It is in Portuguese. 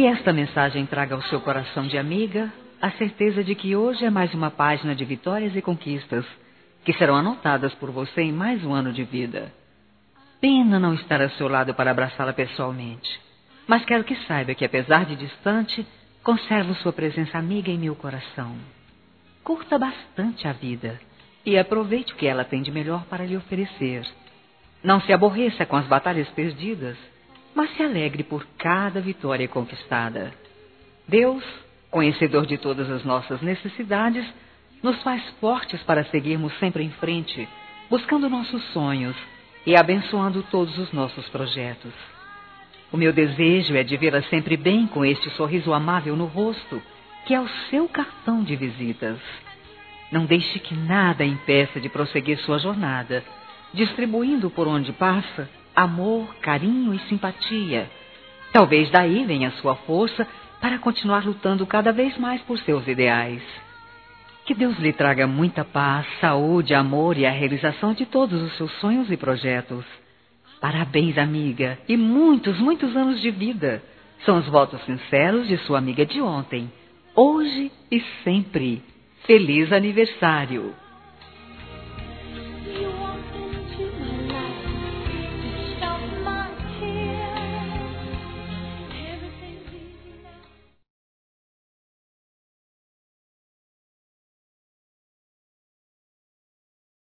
Que esta mensagem traga ao seu coração de amiga a certeza de que hoje é mais uma página de vitórias e conquistas que serão anotadas por você em mais um ano de vida. Pena não estar ao seu lado para abraçá-la pessoalmente, mas quero que saiba que, apesar de distante, conservo sua presença amiga em meu coração. Curta bastante a vida e aproveite o que ela tem de melhor para lhe oferecer. Não se aborreça com as batalhas perdidas, mas se alegre por cada vitória conquistada. Deus, conhecedor de todas as nossas necessidades, nos faz fortes para seguirmos sempre em frente, buscando nossos sonhos e abençoando todos os nossos projetos. O meu desejo é de vê-la sempre bem com este sorriso amável no rosto, que é o seu cartão de visitas. Não deixe que nada a impeça de prosseguir sua jornada, distribuindo por onde passa amor, carinho e simpatia. Talvez daí venha a sua força para continuar lutando cada vez mais por seus ideais. Que Deus lhe traga muita paz, saúde, amor e a realização de todos os seus sonhos e projetos. Parabéns, amiga, e muitos, muitos anos de vida. São os votos sinceros de sua amiga de ontem, hoje e sempre. Feliz aniversário!